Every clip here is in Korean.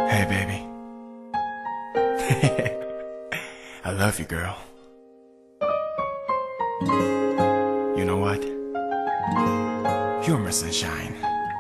Hey baby. I love you, girl. You know what? You're my sunshine.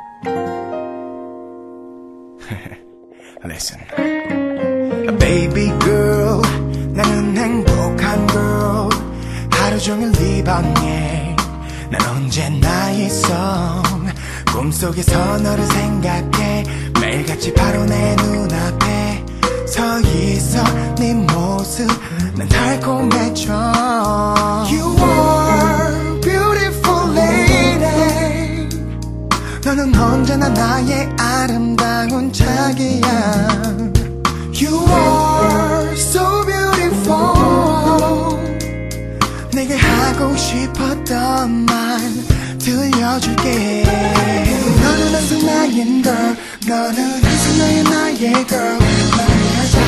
Listen. Baby girl, 나는 행복한 girl. 하루 종일 네 방에 난 언제나 있어. 꿈속에서 너를 생각해. 매일같이 바로 내 눈앞에 서 있어. 네 모습 난 달콤해져. You are beautiful lady. 너는 언제나 나의 아름다운 자기야. You are so beautiful. 내게 하고 싶었던 말 들려줄게. 너는 항상 나의 girl. 너는 항상 나의 girl. 나의 여자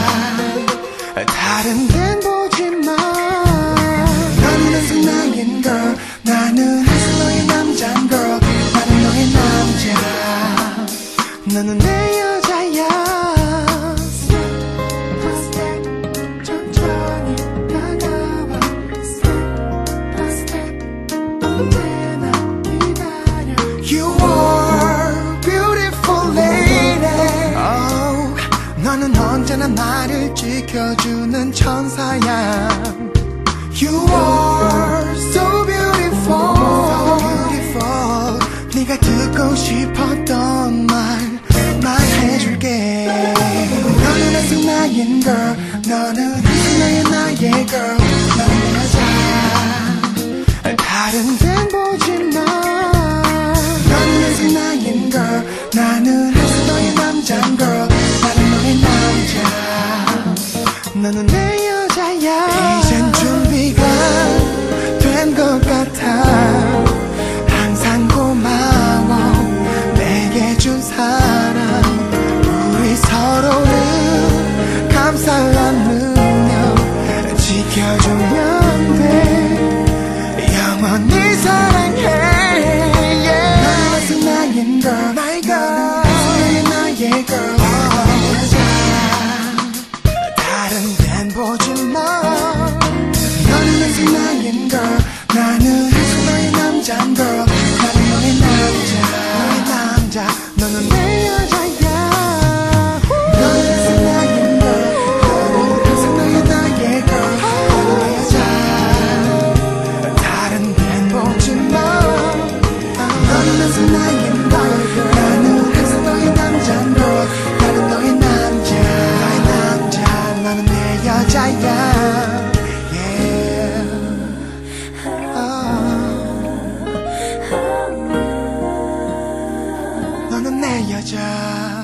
다른 데는 보지마. 너는 항상 나의 girl. 나는 항상 너의 남자 girl. 나는 너의 남자. 너는 내 여자야. 천천히 다가와. Step by step 언제나 기다려. You are beautiful lady. Oh, 너는 언제나 나를 지켜주는 천사야. You are so beautiful. So beautiful. 네가 듣고 싶었던 말 말해줄게. 너는 항상 나의 girl. 너는 항상 나의 girl. 나의 여자 다른 데는 보지마. 너는 항상 나의 girl. 나는 항상 너의 남자 girl. 나는 너의 남자. 너는 내 여자야. 이젠 준비가 된 것 같아. 항상 고마워 내게 준 사랑. 우리 서로를 감싸 안으며 지켜주면 돼. 영원히 사랑해. Yeah. 너는 항상 나의 girl. My girl. 너는 나의 girl. 나의 여자 다른 데는 보지마. 너는 항상 나의 girl. 나는 항상 너의 남자 girl. 나는 너의 남자. 너의 남자. 너는 내 여자야. 너는 항상 나의 girl. 너는 항상 나의 girl. 나는 내 여자 다른 데는 보지마. 너는 항상 나의 girl. 나는 항상 너의 남자 girl. 나는 너의 남자. 너의 남자. 너는 내 여자야. 너는 내 여자.